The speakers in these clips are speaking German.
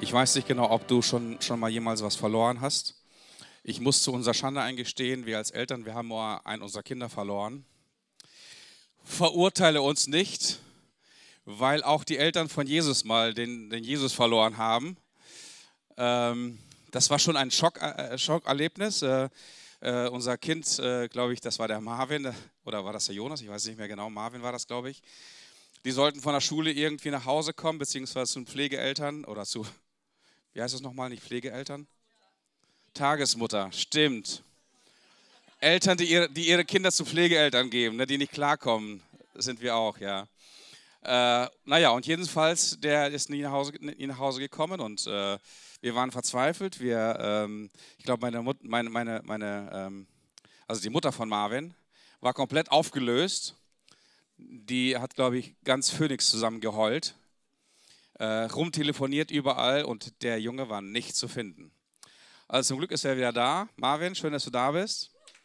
Ich weiß nicht genau, ob du schon mal jemals was verloren hast. Ich muss zu unserer Schande eingestehen, wir als Eltern, wir haben nur einen unserer Kinder verloren. Verurteile uns nicht, weil auch die Eltern von Jesus mal den Jesus verloren haben. Das war schon ein Schockerlebnis. Unser Kind, glaube ich, das war der Marvin, oder war das der Jonas? Ich weiß nicht mehr genau. Marvin war das, glaube ich. Die sollten von der Schule irgendwie nach Hause kommen, beziehungsweise zu den Pflegeeltern oder zu, wie heißt das nochmal, nicht Pflegeeltern? Tagesmutter, stimmt. Eltern, die ihre Kinder zu Pflegeeltern geben, ne, die nicht klarkommen, sind wir auch, ja. Naja, und jedenfalls, der ist nie nach Hause gekommen und wir waren verzweifelt. Ich glaube, also die Mutter von Marvin war komplett aufgelöst. Die hat, glaube ich, ganz Phoenix zusammen geheult, rumtelefoniert überall und der Junge war nicht zu finden. Also zum Glück ist er wieder da. Marvin, schön, dass du da bist.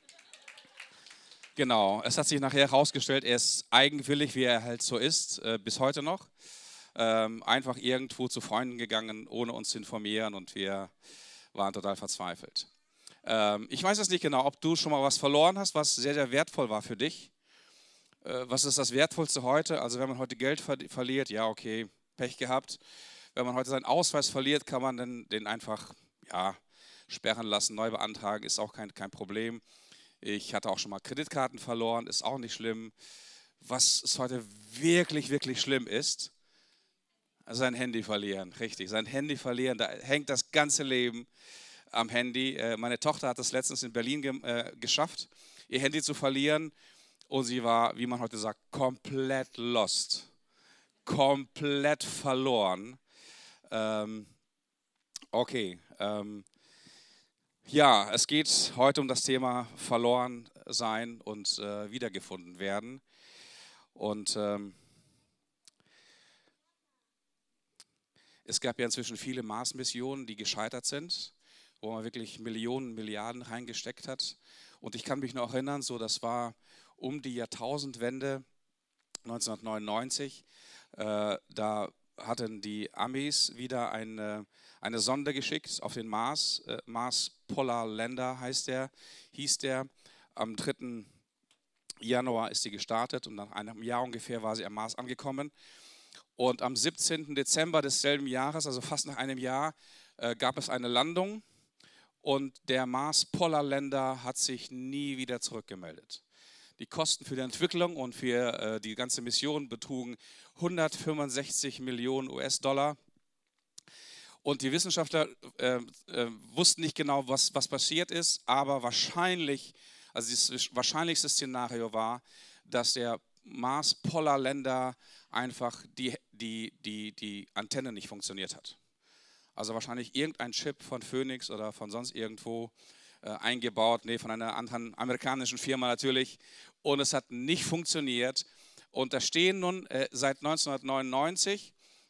Genau, es hat sich nachher herausgestellt, er ist eigenwillig, wie er halt so ist, bis heute noch. Einfach irgendwo zu Freunden gegangen, ohne uns zu informieren und wir waren total verzweifelt. Ich weiß jetzt nicht genau, ob du schon mal was verloren hast, was sehr, sehr wertvoll war für dich. Was ist das Wertvollste heute? Also wenn man heute Geld verliert, ja okay, Pech gehabt. Wenn man heute seinen Ausweis verliert, kann man den einfach sperren lassen, neu beantragen, ist auch kein Problem. Ich hatte auch schon mal Kreditkarten verloren, ist auch nicht schlimm. Was es heute wirklich, wirklich schlimm ist, sein Handy verlieren, richtig. Sein Handy verlieren, da hängt das ganze Leben am Handy. Meine Tochter hat es letztens in Berlin geschafft, ihr Handy zu verlieren und sie war, wie man heute sagt, komplett lost, komplett verloren. Okay, ja, es geht heute um das Thema verloren sein und wiedergefunden werden. Und es gab ja inzwischen viele Mars-Missionen, die gescheitert sind, wo man wirklich Millionen, Milliarden reingesteckt hat. Und ich kann mich noch erinnern, so das war um die Jahrtausendwende 1999, da hatten die Amis wieder eine Sonde geschickt auf den Mars. Mars Polar Lander hieß der. Am 3. Januar ist sie gestartet und nach einem Jahr ungefähr war sie am Mars angekommen. Und am 17. Dezember desselben Jahres, also fast nach einem Jahr, gab es eine Landung und der Mars Polar Lander hat sich nie wieder zurückgemeldet. Die Kosten für die Entwicklung und für die ganze Mission betrugen 165 Millionen US-Dollar. Und die Wissenschaftler wussten nicht genau, was passiert ist, aber wahrscheinlich, also das wahrscheinlichste Szenario war, dass der Mars Polar Lander einfach die Antenne nicht funktioniert hat. Also wahrscheinlich irgendein Chip von Phoenix oder von sonst irgendwo eingebaut, von einer anderen amerikanischen Firma natürlich. Und es hat nicht funktioniert. Und da stehen nun seit 1999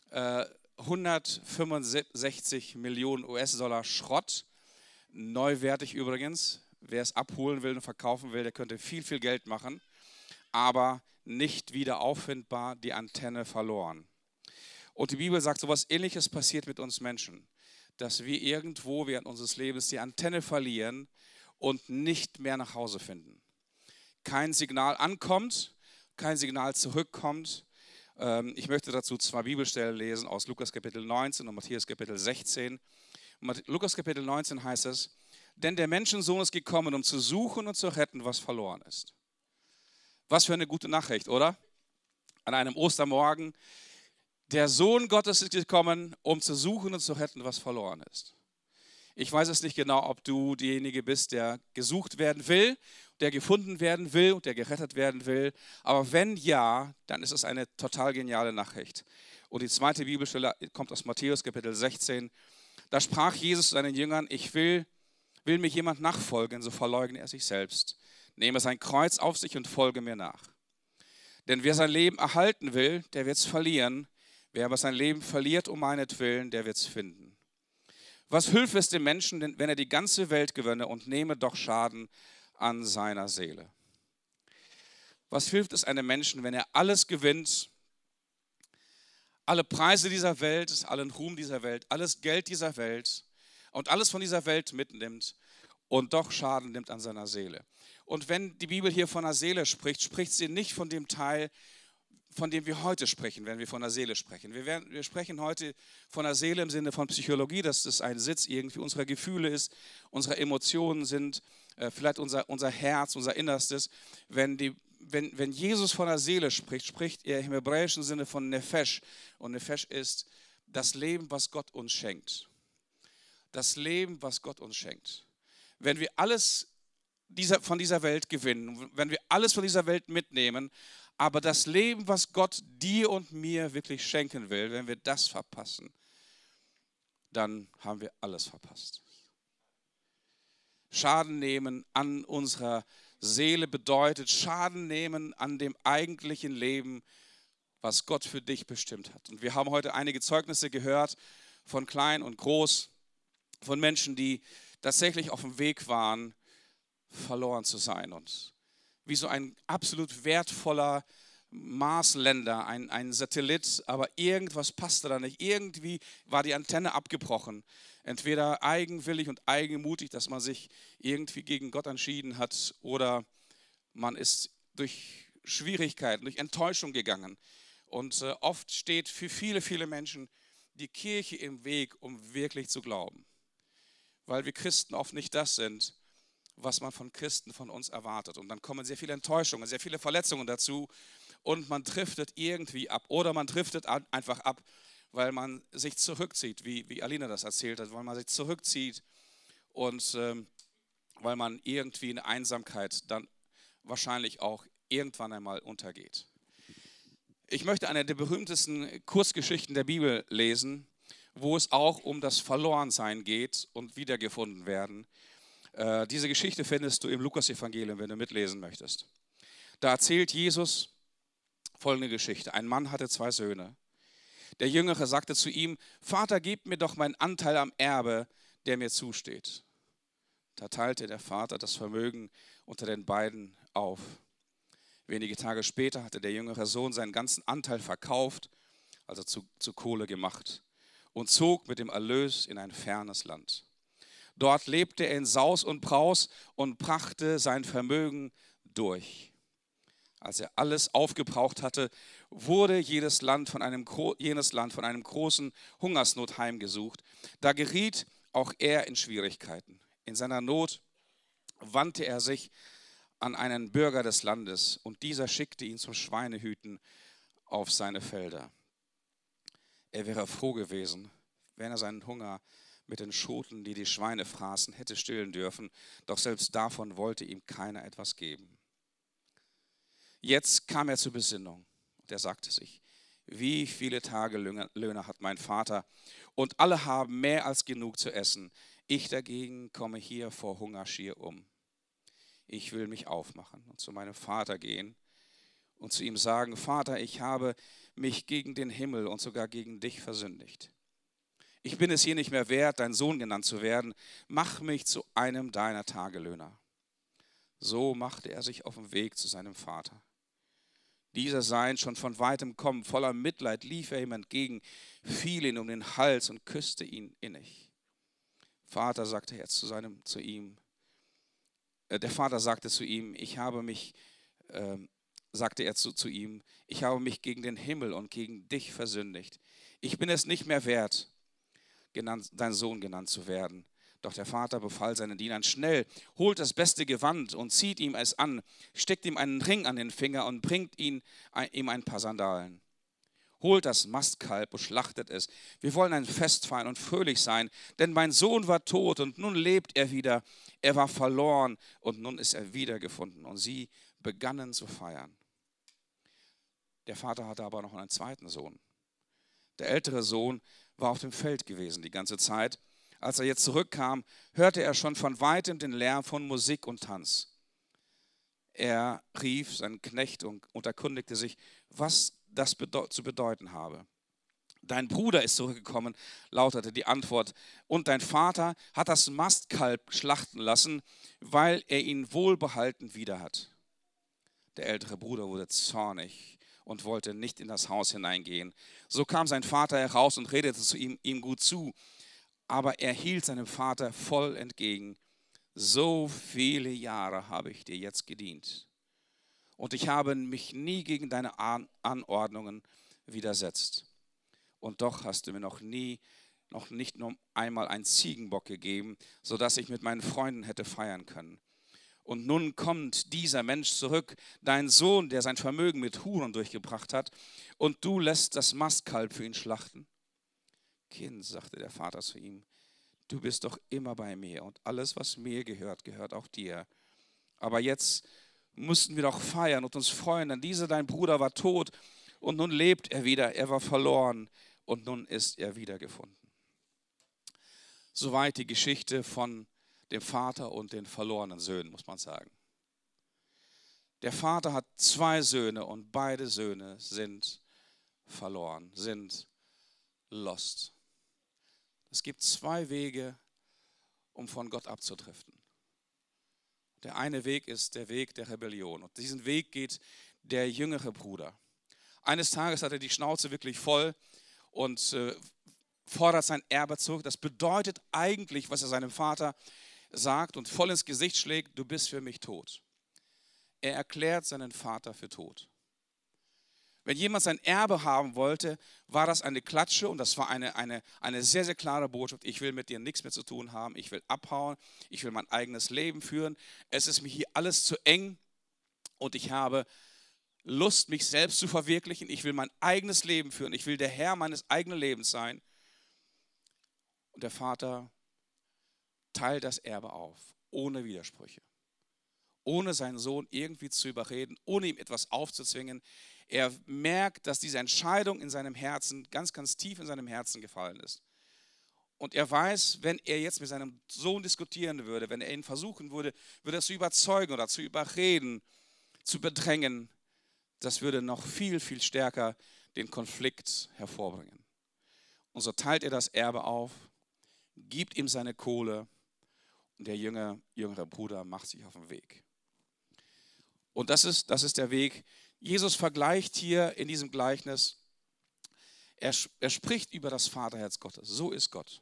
165 Millionen US-Dollar Schrott, neuwertig übrigens. Wer es abholen will und verkaufen will, der könnte viel, viel Geld machen, aber nicht wieder auffindbar, die Antenne verloren. Und die Bibel sagt, so etwas Ähnliches passiert mit uns Menschen, dass wir irgendwo während unseres Lebens die Antenne verlieren und nicht mehr nach Hause finden. Kein Signal ankommt, kein Signal zurückkommt. Ich möchte dazu 2 Bibelstellen lesen aus Lukas Kapitel 19 und Matthäus Kapitel 16. Lukas Kapitel 19 heißt es, denn der Menschensohn ist gekommen, um zu suchen und zu retten, was verloren ist. Was für eine gute Nachricht, oder? An einem Ostermorgen, der Sohn Gottes ist gekommen, um zu suchen und zu retten, was verloren ist. Ich weiß es nicht genau, ob du derjenige bist, der gesucht werden will, der gefunden werden will und der gerettet werden will. Aber wenn ja, dann ist es eine total geniale Nachricht. Und die zweite Bibelstelle kommt aus Matthäus Kapitel 16. Da sprach Jesus zu seinen Jüngern, will mir jemand nachfolgen, so verleugne er sich selbst. Nehme sein Kreuz auf sich und folge mir nach. Denn wer sein Leben erhalten will, der wird es verlieren. Wer aber sein Leben verliert um meinetwillen, der wird es finden. Was hilft es dem Menschen, wenn er die ganze Welt gewönne und nehme doch Schaden an seiner Seele? Was hilft es einem Menschen, wenn er alles gewinnt, alle Preise dieser Welt, allen Ruhm dieser Welt, alles Geld dieser Welt und alles von dieser Welt mitnimmt und doch Schaden nimmt an seiner Seele. Und wenn die Bibel hier von der Seele spricht, spricht sie nicht von dem Teil, von dem wir heute sprechen, wenn wir von der Seele sprechen. Wir sprechen heute von der Seele im Sinne von Psychologie, dass das ein Sitz irgendwie unserer Gefühle ist, unserer Emotionen sind, vielleicht unser Herz, unser Innerstes. Wenn Jesus von der Seele spricht, spricht er im hebräischen Sinne von Nefesh. Und Nefesh ist das Leben, was Gott uns schenkt. Das Leben, was Gott uns schenkt. Wenn wir alles von dieser Welt gewinnen, wenn wir alles von dieser Welt mitnehmen, aber das Leben, was Gott dir und mir wirklich schenken will, wenn wir das verpassen, dann haben wir alles verpasst. Schaden nehmen an unserer Seele bedeutet Schaden nehmen an dem eigentlichen Leben, was Gott für dich bestimmt hat. Und wir haben heute einige Zeugnisse gehört von klein und groß, von Menschen, die tatsächlich auf dem Weg waren, verloren zu sein. Und wie so ein absolut wertvoller Marsländer, ein Satellit, aber irgendwas passte da nicht. Irgendwie war die Antenne abgebrochen. Entweder eigenwillig und eigenmutig, dass man sich irgendwie gegen Gott entschieden hat, oder man ist durch Schwierigkeiten, durch Enttäuschung gegangen. Und oft steht für viele, viele Menschen die Kirche im Weg, um wirklich zu glauben. Weil wir Christen oft nicht das sind, was man von Christen von uns erwartet. Und dann kommen sehr viele Enttäuschungen, sehr viele Verletzungen dazu und man driftet irgendwie ab. Oder man driftet einfach ab, weil man sich zurückzieht, wie Alina das erzählt hat, weil man sich zurückzieht und weil man irgendwie in Einsamkeit dann wahrscheinlich auch irgendwann einmal untergeht. Ich möchte eine der berühmtesten Kurzgeschichten der Bibel lesen, wo es auch um das Verlorensein geht und wiedergefunden werden. Diese Geschichte findest du im Lukas-Evangelium, wenn du mitlesen möchtest. Da erzählt Jesus folgende Geschichte. Ein Mann hatte 2 Söhne. Der Jüngere sagte zu ihm: Vater, gib mir doch meinen Anteil am Erbe, der mir zusteht. Da teilte der Vater das Vermögen unter den beiden auf. Wenige Tage später hatte der jüngere Sohn seinen ganzen Anteil verkauft, also zu Kohle gemacht, und zog mit dem Erlös in ein fernes Land. Dort lebte er in Saus und Braus und brachte sein Vermögen durch. Als er alles aufgebraucht hatte, wurde jenes Land von einem großen Hungersnot heimgesucht. Da geriet auch er in Schwierigkeiten. In seiner Not wandte er sich an einen Bürger des Landes und dieser schickte ihn zum Schweinehüten auf seine Felder. Er wäre froh gewesen, wenn er seinen Hunger mit den Schoten, die die Schweine fraßen, hätte stillen dürfen, doch selbst davon wollte ihm keiner etwas geben. Jetzt kam er zur Besinnung und er sagte sich: Wie viele Tagelöhner hat mein Vater und alle haben mehr als genug zu essen. Ich dagegen komme hier vor Hunger schier um. Ich will mich aufmachen und zu meinem Vater gehen und zu ihm sagen: Vater, ich habe mich gegen den Himmel und sogar gegen dich versündigt. Ich bin es hier nicht mehr wert, dein Sohn genannt zu werden. Mach mich zu einem deiner Tagelöhner. So machte er sich auf den Weg zu seinem Vater. Dieser sah ihn schon von weitem kommen, voller Mitleid lief er ihm entgegen, fiel ihn um den Hals und küsste ihn innig. Der Vater sagte zu ihm, ich habe mich gegen den Himmel und gegen dich versündigt. Ich bin es nicht mehr wert, dein Sohn genannt zu werden. Doch der Vater befahl seinen Dienern: Schnell, holt das beste Gewand und zieht ihm es an, steckt ihm einen Ring an den Finger und bringt ihm ein paar Sandalen. Holt das Mastkalb und schlachtet es. Wir wollen ein Fest feiern und fröhlich sein, denn mein Sohn war tot und nun lebt er wieder. Er war verloren und nun ist er wiedergefunden. Und sie begannen zu feiern. Der Vater hatte aber noch einen zweiten Sohn. Der ältere Sohn war auf dem Feld gewesen die ganze Zeit. Als er jetzt zurückkam, hörte er schon von weitem den Lärm von Musik und Tanz. Er rief seinen Knecht und erkundigte sich, was das zu bedeuten habe. Dein Bruder ist zurückgekommen, lautete die Antwort, und dein Vater hat das Mastkalb schlachten lassen, weil er ihn wohlbehalten wieder hat. Der ältere Bruder wurde zornig und wollte nicht in das Haus hineingehen. So kam sein Vater heraus und redete zu ihm gut zu, aber er hielt seinem Vater voll entgegen. So viele Jahre habe ich dir jetzt gedient und ich habe mich nie gegen deine Anordnungen widersetzt. Und doch hast du mir noch nicht nur einmal einen Ziegenbock gegeben, sodass ich mit meinen Freunden hätte feiern können. Und nun kommt dieser Mensch zurück, dein Sohn, der sein Vermögen mit Huren durchgebracht hat, und du lässt das Mastkalb für ihn schlachten? Kind, sagte der Vater zu ihm, du bist doch immer bei mir und alles, was mir gehört, gehört auch dir. Aber jetzt mussten wir doch feiern und uns freuen, denn dieser dein Bruder war tot und nun lebt er wieder, er war verloren und nun ist er wiedergefunden. Soweit die Geschichte von dem Vater und den verlorenen Söhnen, muss man sagen. Der Vater hat 2 Söhne und beide Söhne sind verloren, sind lost. Es gibt 2 Wege, um von Gott abzudriften. Der eine Weg ist der Weg der Rebellion. Und diesen Weg geht der jüngere Bruder. Eines Tages hat er die Schnauze wirklich voll und fordert sein Erbe zurück. Das bedeutet eigentlich, was er seinem Vater sagt und voll ins Gesicht schlägt, du bist für mich tot. Er erklärt seinen Vater für tot. Wenn jemand sein Erbe haben wollte, war das eine Klatsche und das war eine sehr, sehr klare Botschaft. Ich will mit dir nichts mehr zu tun haben, ich will abhauen, ich will mein eigenes Leben führen. Es ist mir hier alles zu eng und ich habe Lust, mich selbst zu verwirklichen. Ich will mein eigenes Leben führen, ich will der Herr meines eigenen Lebens sein. Und der Vater teilt das Erbe auf, ohne Widersprüche, ohne seinen Sohn irgendwie zu überreden, ohne ihm etwas aufzuzwingen. Er merkt, dass diese Entscheidung in seinem Herzen, ganz, ganz tief in seinem Herzen gefallen ist. Und er weiß, wenn er jetzt mit seinem Sohn diskutieren würde, wenn er ihn versuchen würde er zu überzeugen oder zu überreden, zu bedrängen, das würde noch viel, viel stärker den Konflikt hervorbringen. Und so teilt er das Erbe auf, gibt ihm seine Kohle und der jüngere Bruder macht sich auf den Weg. Und das ist der Weg. Jesus vergleicht hier in diesem Gleichnis, er spricht über das Vaterherz Gottes. So ist Gott.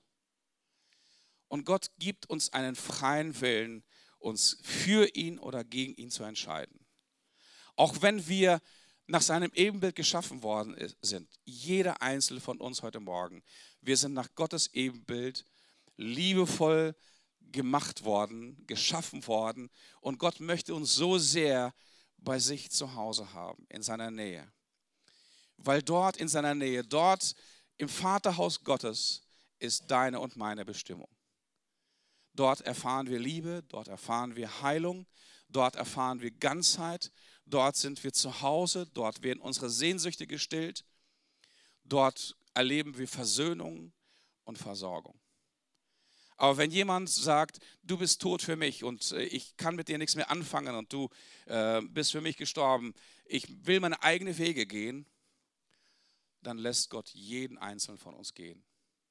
Und Gott gibt uns einen freien Willen, uns für ihn oder gegen ihn zu entscheiden. Auch wenn wir nach seinem Ebenbild geschaffen worden sind, jeder einzelne von uns heute Morgen, wir sind nach Gottes Ebenbild liebevoll gemacht worden, geschaffen worden und Gott möchte uns so sehr bei sich zu Hause haben, in seiner Nähe. Weil dort in seiner Nähe, dort im Vaterhaus Gottes ist deine und meine Bestimmung. Dort erfahren wir Liebe, dort erfahren wir Heilung, dort erfahren wir Ganzheit, dort sind wir zu Hause, dort werden unsere Sehnsüchte gestillt, dort erleben wir Versöhnung und Versorgung. Aber wenn jemand sagt, du bist tot für mich und ich kann mit dir nichts mehr anfangen und du bist für mich gestorben, ich will meine eigenen Wege gehen, dann lässt Gott jeden Einzelnen von uns gehen.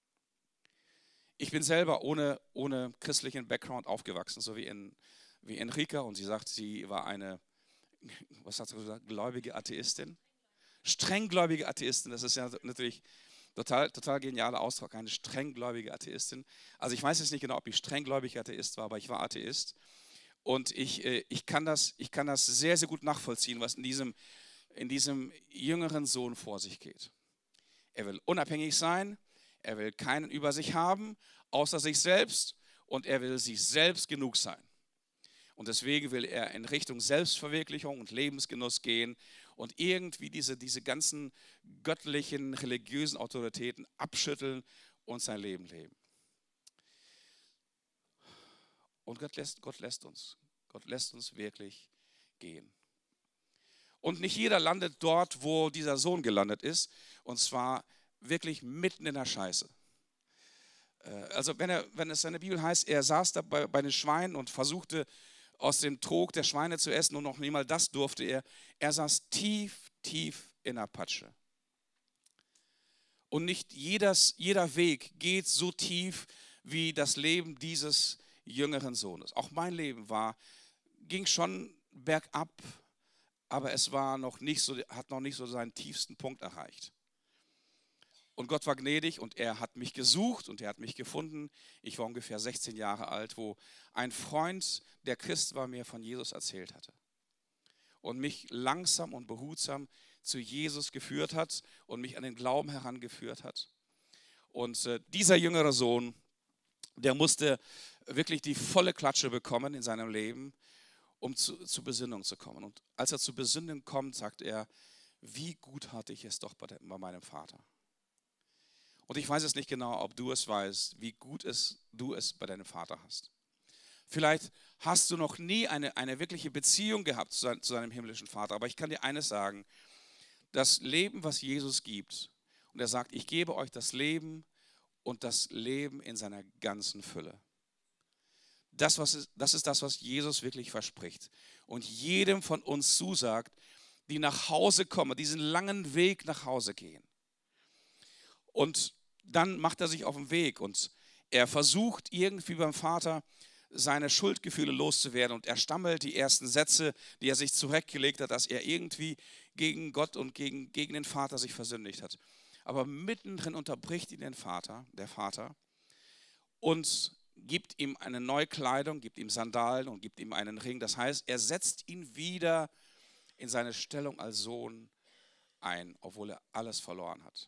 Ich bin selber ohne christlichen Background aufgewachsen, so wie Enrika, und sie sagt, sie war eine, was hat sie gesagt, gläubige Atheistin. Strenggläubige Atheistin, das ist ja natürlich total genialer Ausdruck, eine strenggläubige Atheistin. Also ich weiß jetzt nicht genau, ob ich strenggläubig Atheist war, aber ich war Atheist. Und ich kann das sehr, sehr gut nachvollziehen, was in diesem jüngeren Sohn vor sich geht. Er will unabhängig sein, er will keinen über sich haben, außer sich selbst, und er will sich selbst genug sein. Und deswegen will er in Richtung Selbstverwirklichung und Lebensgenuss gehen und irgendwie diese ganzen göttlichen, religiösen Autoritäten abschütteln und sein Leben leben. Und Gott lässt uns wirklich gehen. Und nicht jeder landet dort, wo dieser Sohn gelandet ist, und zwar wirklich mitten in der Scheiße. Also wenn es in der Bibel heißt, er saß da bei den Schweinen und versuchte aus dem Trog der Schweine zu essen und noch nie mal das durfte er. Er saß tief, tief in der Patsche. Und nicht jeder Weg geht so tief wie das Leben dieses jüngeren Sohnes. Auch mein Leben ging schon bergab, aber es war noch nicht so, hat noch nicht so seinen tiefsten Punkt erreicht. Und Gott war gnädig und er hat mich gesucht und er hat mich gefunden. Ich war ungefähr 16 Jahre alt, wo ein Freund, der Christ war, mir von Jesus erzählt hatte und mich langsam und behutsam zu Jesus geführt hat und mich an den Glauben herangeführt hat. Und dieser jüngere Sohn, der musste wirklich die volle Klatsche bekommen in seinem Leben, um zur Besinnung zu kommen. Und als er zur Besinnung kommt, sagt er, wie gut hatte ich es doch bei meinem Vater. Und ich weiß es nicht genau, ob du es weißt, wie gut du es bei deinem Vater hast. Vielleicht hast du noch nie eine wirkliche Beziehung gehabt zu seinem himmlischen Vater. Aber ich kann dir eines sagen, das Leben, was Jesus gibt, und er sagt, ich gebe euch das Leben und das Leben in seiner ganzen Fülle. Das ist das, was Jesus wirklich verspricht. Und jedem von uns zusagt, die nach Hause kommen, diesen langen Weg nach Hause gehen. Und dann macht er sich auf den Weg und er versucht irgendwie beim Vater seine Schuldgefühle loszuwerden und er stammelt die ersten Sätze, die er sich zurechtgelegt hat, dass er irgendwie gegen Gott und gegen den Vater sich versündigt hat. Aber mittendrin unterbricht ihn der Vater, und gibt ihm eine neue Kleidung, gibt ihm Sandalen und gibt ihm einen Ring. Das heißt, er setzt ihn wieder in seine Stellung als Sohn ein, obwohl er alles verloren hat.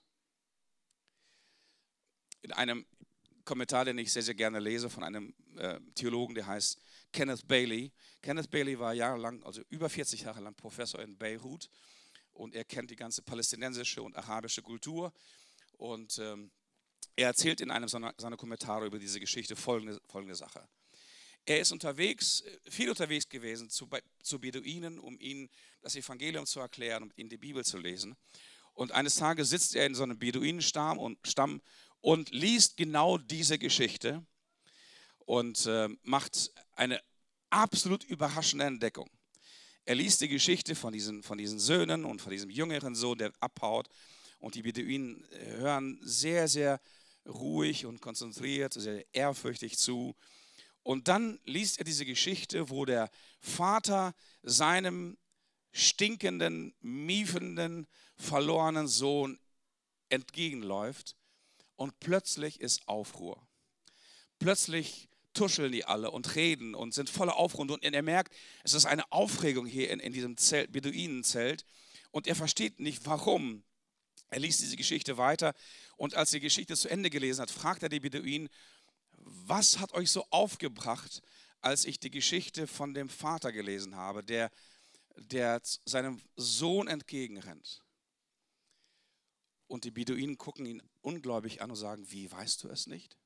In einem Kommentar, den ich sehr, sehr gerne lese, von einem Theologen, der heißt Kenneth Bailey. Kenneth Bailey war jahrelang, also über 40 Jahre lang Professor in Beirut und er kennt die ganze palästinensische und arabische Kultur und er erzählt in einem seiner Kommentare über diese Geschichte folgende Sache. Er ist viel unterwegs gewesen zu Beduinen, um ihnen das Evangelium zu erklären und ihnen die Bibel zu lesen. Und eines Tages sitzt er in so einem Beduinenstamm und liest genau diese Geschichte und macht eine absolut überraschende Entdeckung. Er liest die Geschichte von diesen Söhnen und von diesem jüngeren Sohn, der abhaut. Und die Beduinen hören sehr, sehr ruhig und konzentriert, sehr ehrfürchtig zu. Und dann liest er diese Geschichte, wo der Vater seinem stinkenden, miefenden, verlorenen Sohn entgegenläuft und plötzlich ist Aufruhr. Plötzlich tuscheln die alle und reden und sind voller Aufruhr und er merkt, es ist eine Aufregung hier in diesem Beduinenzelt und er versteht nicht, warum. Er liest diese Geschichte weiter und als die Geschichte zu Ende gelesen hat, fragt er die Beduinen, was hat euch so aufgebracht, als ich die Geschichte von dem Vater gelesen habe, der seinem Sohn entgegenrennt? Und die Beduinen gucken ihn ungläubig an und sagen, wie, weißt du es nicht?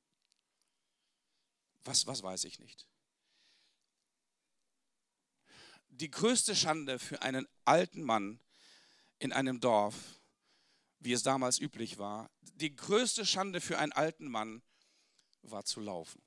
Was weiß ich nicht? Die größte Schande für einen alten Mann in einem Dorf, wie es damals üblich war, die größte Schande für einen alten Mann war zu laufen.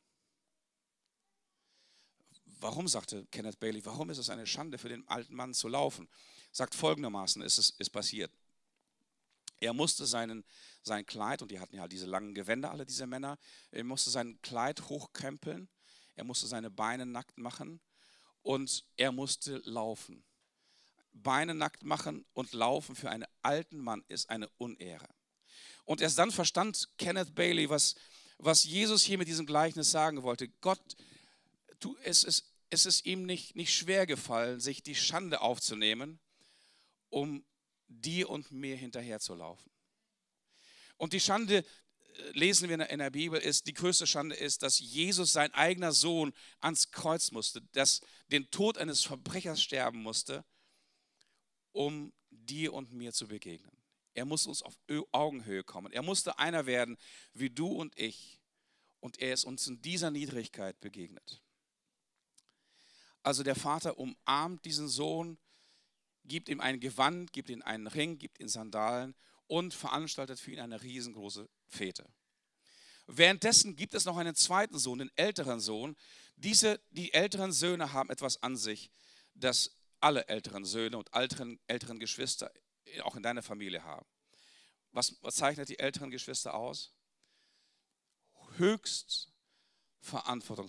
Warum, sagte Kenneth Bailey, warum ist es eine Schande für den alten Mann zu laufen? Sagt folgendermaßen, ist passiert. Er musste sein Kleid, und die hatten ja diese langen Gewänder, alle diese Männer, er musste sein Kleid hochkrempeln, er musste seine Beine nackt machen und er musste laufen. Beine nackt machen und laufen für einen alten Mann ist eine Unehre. Und erst dann verstand Kenneth Bailey, was Jesus hier mit diesem Gleichnis sagen wollte. Gott, es ist ihm nicht schwer gefallen, sich die Schande aufzunehmen, um dir und mir hinterherzulaufen. Und die Schande, lesen wir in der Bibel, die größte Schande ist, dass Jesus, sein eigener Sohn, ans Kreuz musste, dass den Tod eines Verbrechers sterben musste, um dir und mir zu begegnen. Er musste uns auf Augenhöhe kommen. Er musste einer werden wie du und ich. Und er ist uns in dieser Niedrigkeit begegnet. Also der Vater umarmt diesen Sohn, gibt ihm ein Gewand, gibt ihm einen Ring, gibt ihm Sandalen und veranstaltet für ihn eine riesengroße Fete. Währenddessen gibt es noch einen zweiten Sohn, den älteren Sohn. Die älteren Söhne haben etwas an sich, das alle älteren Söhne und älteren Geschwister auch in deiner Familie haben. Was zeichnet die älteren Geschwister aus? Höchst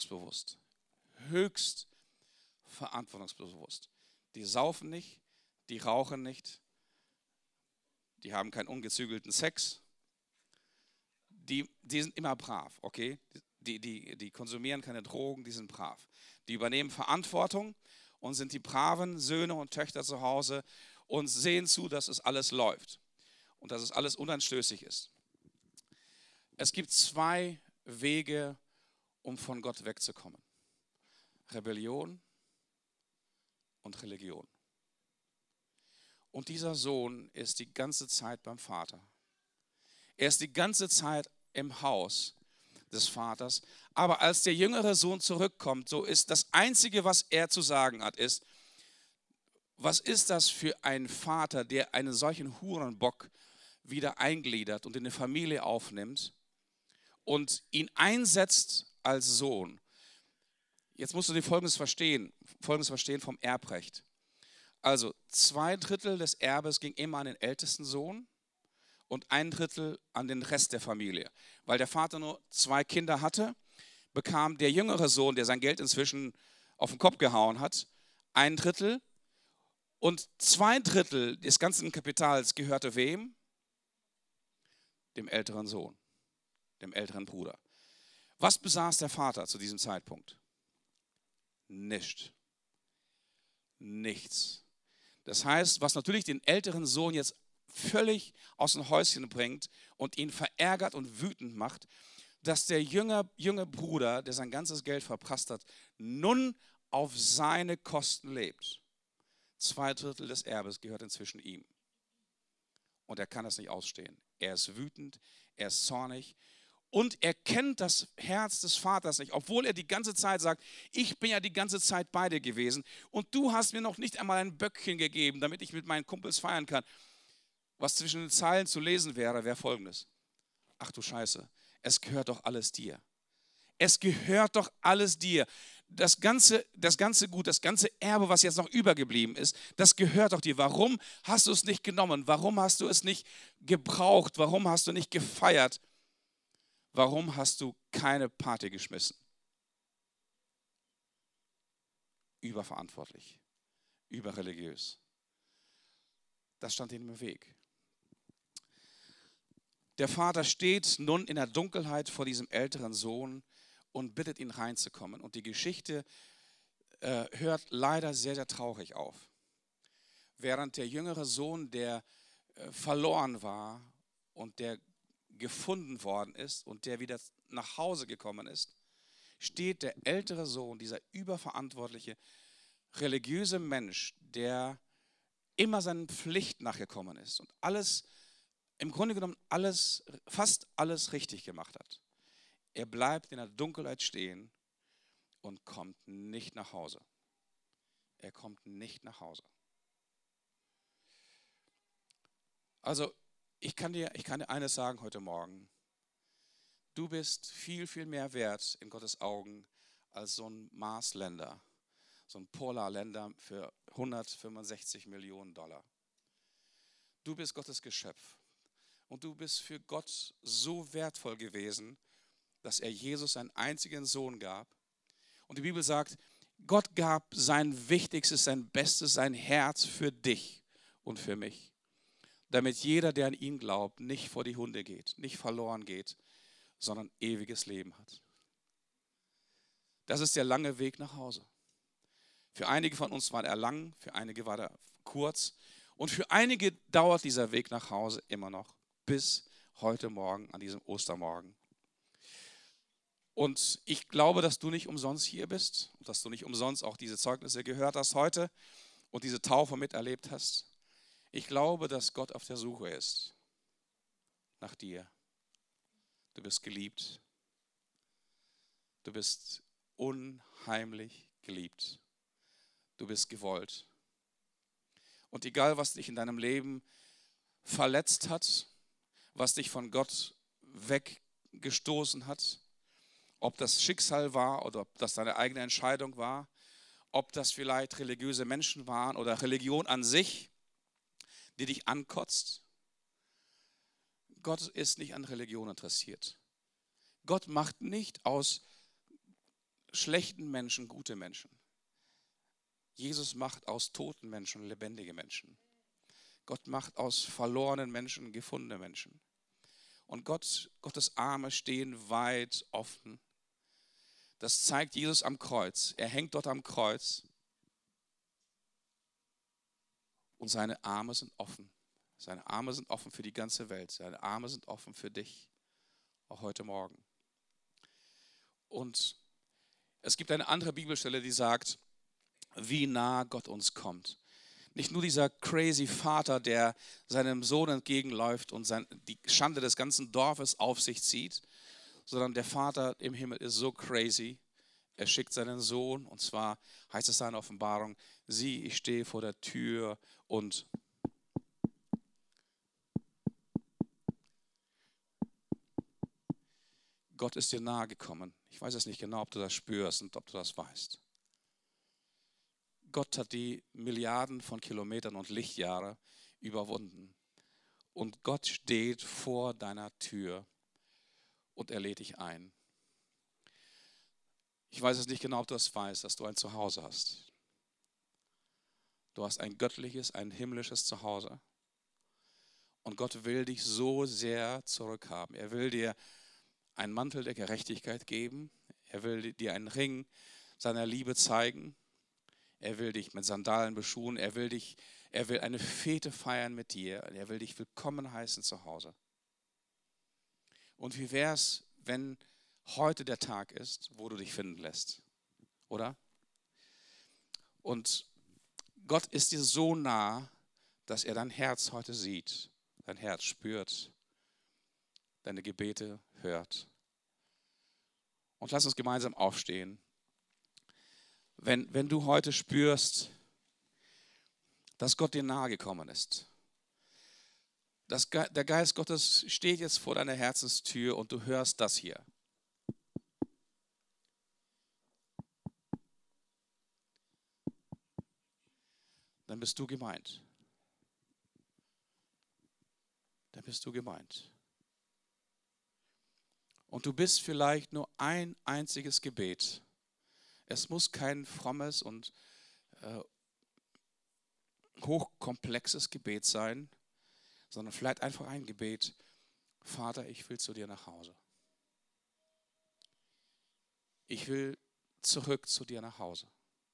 verantwortungsbewusst. Höchst verantwortungsbewusst. Die saufen nicht, die rauchen nicht, die haben keinen ungezügelten Sex, die sind immer brav, okay? Die konsumieren keine Drogen, die sind brav. Die übernehmen Verantwortung und sind die braven Söhne und Töchter zu Hause und sehen zu, dass es alles läuft und dass es alles unanstößig ist. Es gibt zwei Wege, um von Gott wegzukommen. Rebellion und Religion. Und dieser Sohn ist die ganze Zeit beim Vater. Er ist die ganze Zeit im Haus des Vaters. Aber als der jüngere Sohn zurückkommt, so ist das Einzige, was er zu sagen hat, ist, was ist das für ein Vater, der einen solchen Hurenbock wieder eingliedert und in eine Familie aufnimmt und ihn einsetzt als Sohn. Jetzt musst du dir Folgendes verstehen vom Erbrecht. Also 2/3 des Erbes ging immer an den ältesten Sohn und 1/3 an den Rest der Familie. Weil der Vater nur 2 Kinder hatte, bekam der jüngere Sohn, der sein Geld inzwischen auf den Kopf gehauen hat, 1/3 und 2/3 des ganzen Kapitals gehörte wem? Dem älteren Sohn, dem älteren Bruder. Was besaß der Vater zu diesem Zeitpunkt? Nichts. Das heißt, was natürlich den älteren Sohn jetzt völlig aus dem Häuschen bringt und ihn verärgert und wütend macht, dass der junge Bruder, der sein ganzes Geld verprasst hat, nun auf seine Kosten lebt. 2/3 des Erbes gehört inzwischen ihm. Und er kann das nicht ausstehen. Er ist wütend, er ist zornig und er kennt das Herz des Vaters nicht, obwohl er die ganze Zeit sagt, ich bin ja die ganze Zeit bei dir gewesen und du hast mir noch nicht einmal ein Böckchen gegeben, damit ich mit meinen Kumpels feiern kann. Was zwischen den Zeilen zu lesen wäre Folgendes. Ach du Scheiße, es gehört doch alles dir. Es gehört doch alles dir. Das ganze Gut, das ganze Erbe, was jetzt noch übergeblieben ist, das gehört doch dir. Warum hast du es nicht genommen? Warum hast du es nicht gebraucht? Warum hast du nicht gefeiert? Warum hast du keine Party geschmissen? Überverantwortlich, überreligiös. Das stand ihm im Weg. Der Vater steht nun in der Dunkelheit vor diesem älteren Sohn und bittet ihn reinzukommen. Und die Geschichte hört leider sehr, sehr traurig auf. Während der jüngere Sohn, der verloren war und der gefunden worden ist und der wieder nach Hause gekommen ist, steht der ältere Sohn, dieser überverantwortliche, religiöse Mensch, der immer seinen Pflichten nachgekommen ist und alles, im Grunde genommen fast alles richtig gemacht hat. Er bleibt in der Dunkelheit stehen und kommt nicht nach Hause. Er kommt nicht nach Hause. Also, ich kann dir eines sagen heute Morgen. Du bist viel, viel mehr wert in Gottes Augen als so ein Marsländer, so ein Polarländer für 165 Millionen $. Du bist Gottes Geschöpf und du bist für Gott so wertvoll gewesen, dass er Jesus seinen einzigen Sohn gab. Und die Bibel sagt, Gott gab sein Wichtigstes, sein Bestes, sein Herz für dich und für mich, damit jeder, der an ihn glaubt, nicht vor die Hunde geht, nicht verloren geht, sondern ewiges Leben hat. Das ist der lange Weg nach Hause. Für einige von uns war er lang, für einige war er kurz und für einige dauert dieser Weg nach Hause immer noch bis heute Morgen, an diesem Ostermorgen. Und ich glaube, dass du nicht umsonst hier bist und dass du nicht umsonst auch diese Zeugnisse gehört hast heute und diese Taufe miterlebt hast. Ich glaube, dass Gott auf der Suche ist nach dir. Du bist geliebt. Du bist unheimlich geliebt. Du bist gewollt. Und egal, was dich in deinem Leben verletzt hat, was dich von Gott weggestoßen hat, ob das Schicksal war oder ob das deine eigene Entscheidung war, ob das vielleicht religiöse Menschen waren oder Religion an sich, die dich ankotzt. Gott ist nicht an Religion interessiert. Gott macht nicht aus schlechten Menschen gute Menschen. Jesus macht aus toten Menschen lebendige Menschen. Gott macht aus verlorenen Menschen gefundene Menschen. Und Gottes Arme stehen weit offen. Das zeigt Jesus am Kreuz. Er hängt dort am Kreuz und seine Arme sind offen. Seine Arme sind offen für die ganze Welt. Seine Arme sind offen für dich, auch heute Morgen. Und es gibt eine andere Bibelstelle, die sagt, wie nah Gott uns kommt. Nicht nur dieser crazy Vater, der seinem Sohn entgegenläuft und die Schande des ganzen Dorfes auf sich zieht, sondern der Vater im Himmel ist so crazy. Er schickt seinen Sohn, und zwar heißt es da in Offenbarung, sieh, ich stehe vor der Tür und Gott ist dir nahe gekommen. Ich weiß es nicht genau, ob du das spürst und ob du das weißt. Gott hat die Milliarden von Kilometern und Lichtjahre überwunden. Und Gott steht vor deiner Tür und er lädt dich ein. Ich weiß es nicht genau, ob du das weißt, dass du ein Zuhause hast. Du hast ein göttliches, ein himmlisches Zuhause. Und Gott will dich so sehr zurückhaben. Er will dir einen Mantel der Gerechtigkeit geben. Er will dir einen Ring seiner Liebe zeigen. Er will dich mit Sandalen beschuhen. Er will eine Fete feiern mit dir. Er will dich willkommen heißen zu Hause. Und wie wäre es, wenn heute der Tag ist, wo du dich finden lässt? Oder? Und Gott ist dir so nah, dass er dein Herz heute sieht, dein Herz spürt, deine Gebete hört. Und lass uns gemeinsam aufstehen. Wenn du heute spürst, dass Gott dir nahe gekommen ist, dass der Geist Gottes steht jetzt vor deiner Herzenstür und du hörst das hier. Dann bist du gemeint. Dann bist du gemeint. Und du bist vielleicht nur ein einziges Gebet. Es muss kein frommes und hochkomplexes Gebet sein, sondern vielleicht einfach ein Gebet. Vater, ich will zu dir nach Hause. Ich will zurück zu dir nach Hause.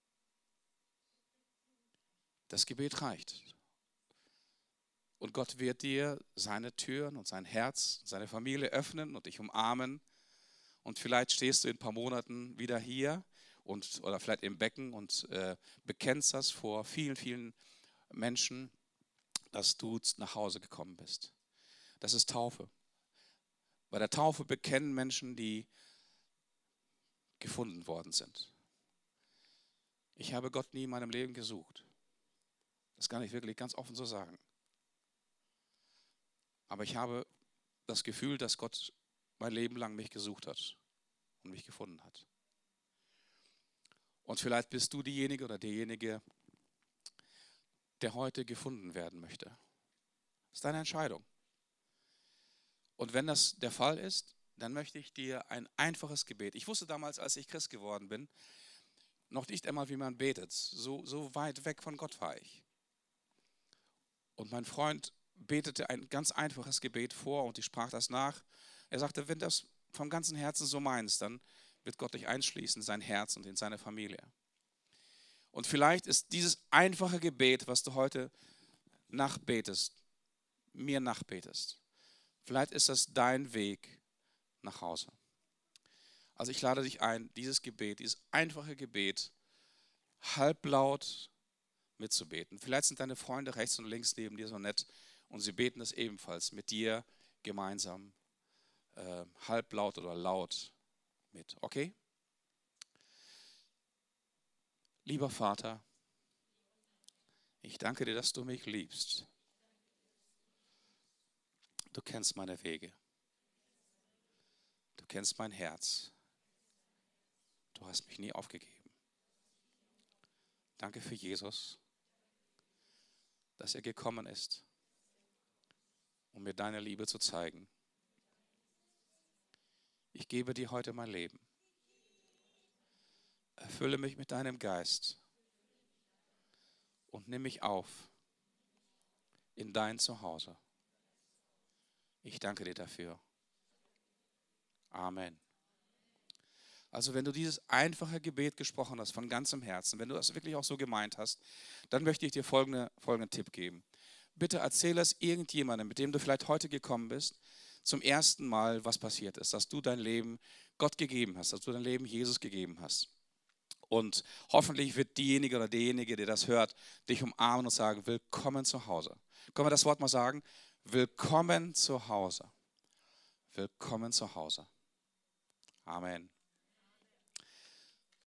Das Gebet reicht. Und Gott wird dir seine Türen und sein Herz, seine Familie öffnen und dich umarmen. Und vielleicht stehst du in ein paar Monaten wieder hier oder vielleicht im Becken und bekennst das vor vielen, vielen Menschen, dass du nach Hause gekommen bist. Das ist Taufe. Bei der Taufe bekennen Menschen, die gefunden worden sind. Ich habe Gott nie in meinem Leben gesucht. Das kann ich wirklich ganz offen so sagen. Aber ich habe das Gefühl, dass Gott mein Leben lang mich gesucht hat und mich gefunden hat. Und vielleicht bist du diejenige oder derjenige, der heute gefunden werden möchte. Das ist deine Entscheidung. Und wenn das der Fall ist, dann möchte ich dir ein einfaches Gebet. Ich wusste damals, als ich Christ geworden bin, noch nicht einmal, wie man betet. So weit weg von Gott war ich. Und mein Freund betete ein ganz einfaches Gebet vor und ich sprach das nach. Er sagte, wenn du das vom ganzen Herzen so meinst, dann wird Gott dich einschließen, sein Herz und in seine Familie. Und vielleicht ist dieses einfache Gebet, was du heute mir nachbetest, vielleicht ist das dein Weg nach Hause. Also ich lade dich ein, dieses einfache Gebet, halblaut mitzubeten. Vielleicht sind deine Freunde rechts und links neben dir so nett und sie beten es ebenfalls mit dir gemeinsam, halblaut oder laut mit. Okay? Lieber Vater, ich danke dir, dass du mich liebst. Du kennst meine Wege. Du kennst mein Herz. Du hast mich nie aufgegeben. Danke für Jesus, dass er gekommen ist, um mir deine Liebe zu zeigen. Ich gebe dir heute mein Leben. Erfülle mich mit deinem Geist und nimm mich auf in dein Zuhause. Ich danke dir dafür. Amen. Also wenn du dieses einfache Gebet gesprochen hast, von ganzem Herzen, wenn du das wirklich auch so gemeint hast, dann möchte ich dir folgenden Tipp geben. Bitte erzähle es irgendjemandem, mit dem du vielleicht heute gekommen bist, zum ersten Mal, was passiert ist, dass du dein Leben Gott gegeben hast, dass du dein Leben Jesus gegeben hast. Und hoffentlich wird diejenige oder derjenige, der das hört, dich umarmen und sagen, willkommen zu Hause. Können wir das Wort mal sagen? Willkommen zu Hause. Willkommen zu Hause. Amen.